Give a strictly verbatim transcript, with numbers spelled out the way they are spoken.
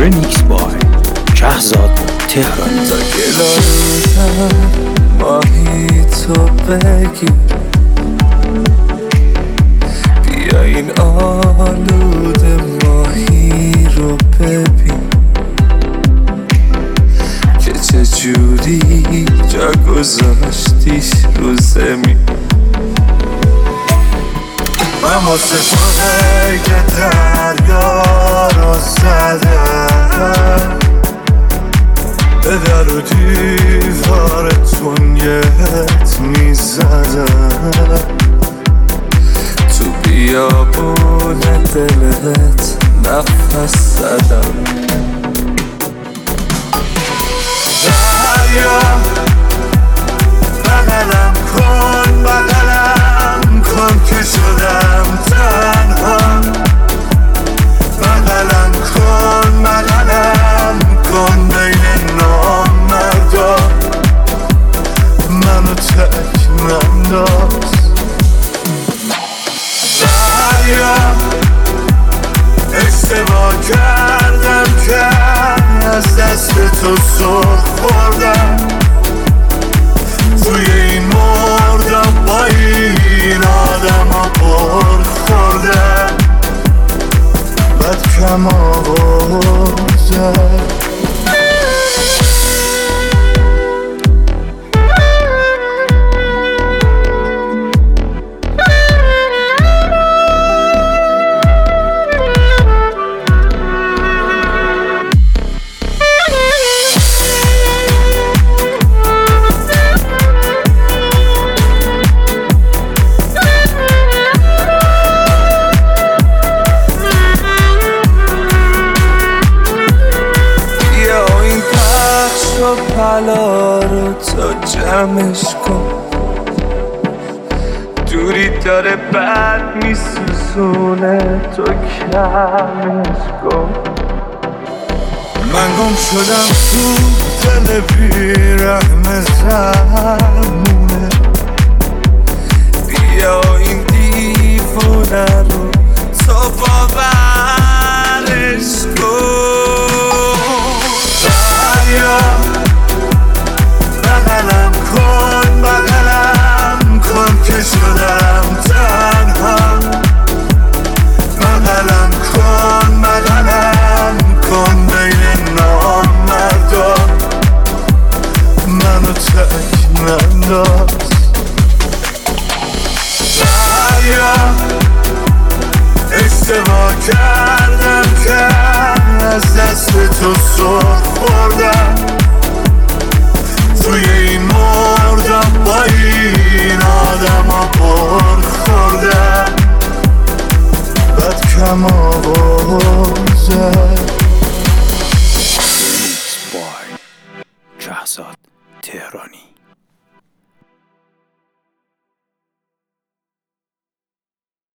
رمیکس بای شهزاد تهرانی. تا گلارم ماهی تو بگی بیا این آلود ماهی رو ببین که چجوری جا گذاشتیش رو زمین. من واسه تو که دریا رو زدم به در و دیوارتون یهت میزدم تو بیابون دلت نفس زدم. دریا بغلم کن بغلم کن که شدم تنها بغلم کن بغلم کن بین نامردا منو تک ننداز. دریا اشتباه کردم که از دست تو سر خوردم توی این مردم با این آدم ها پر خوردم بد کم آوردم. حالا رو تا جمعش کن دوری داره بد میسوزونه تو کمش کن. من گم شدم تو دل بیرحم زمونه بیا این دیوونه رو تو باورش کن. دریا بغلم کن بغلم کن که شدم تنها بغلم کن بغلم کن بین نامردا منو تک ننداز. دریا اشتباه کردم که از دست تو سر خوردم توی این مردم با این آدم ها پر خوردم بد کم